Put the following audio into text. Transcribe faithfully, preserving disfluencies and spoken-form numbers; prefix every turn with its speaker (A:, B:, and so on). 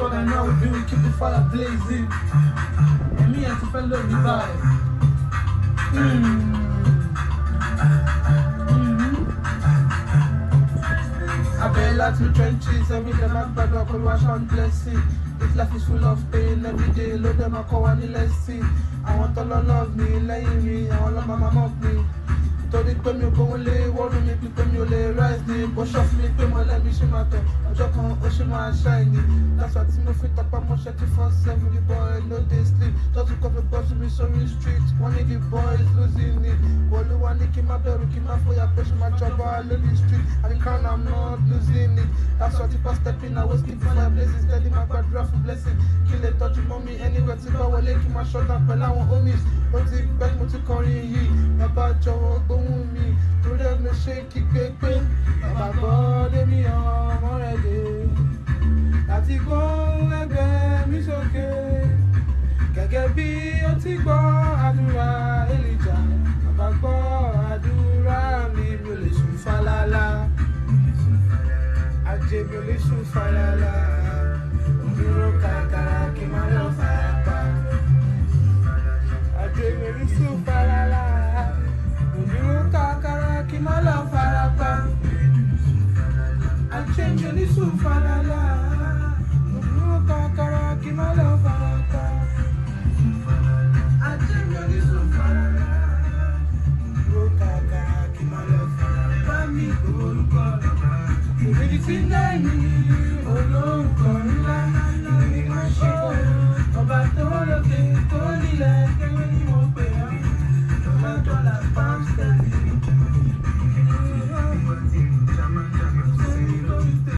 A: what I know we do, we keep the fire blazing. And me and the fellow we vibe. Mm. I bear lots of trenches, every day my bad up and wash on blessing. This life is full of pain, every day load them I call one lesson. I want all love me, laying me, I want my mama mock me. Torí pé mi ò gbówó lé wọ́rùn mi pípé mi ò lè rise ní bó ṣọ́ fún mi pé mo lẹ́mi ṣe máa tọ̀ ọjọ́ kan ó ṣe máa shine. That's why tí mo fi tapá mo ṣe kí four seven the boy no dey sleep. Just to come across me sorry street, one of the boys losing it. Olúwa ní kí n má bẹ̀rù kí n má fòyà pé ṣe máa jọba lórí street. And the crown I'm not losing it. That's why tipa stepping I was keeping my blessings steady my gbàdúrà for blessing. Kí lè tọ́jú mọ́ mi anywhere tí bá wọlé kí n má shut down pẹ̀lú àwọn homies. Ó ti pẹ́ mo ti kọrin yìí, bàbá jọ̀wọ́ gbóhùn mi. Torí ẹ̀ ló ṣe kígbe pé bàbá gbọ́dé mi ọmọ rẹ̀ dé. Láti gbóhùn ẹgbẹ́ mi sókè. Gẹ́gẹ́ bí ó ti gbọ́ àdúrà Elijah. Bàbá gbọ́ àdúrà mi, mi ò lè sùn fàlàlà. Ajé mi ò lè sùn fàlàlà. Dúró kàkàrà kí n má lọ farapa. Ajé mi ò lè sùn fàlàlà. Dúró kàkàrà kí n má lọ farapa. Ajé mi ò lè sùn fàlàlà. Dúró kàkàrà kí n má lọ farapa. Ajé mi ò lè sùn fàlàlà. Dúró kàkàrà kí n má lọ farapa. Mi kò orúkọ ìrètí tí ń lẹ́yìn olórúkọ ńlá ní ìrìnàṣẹ́ ọba tó lókè tó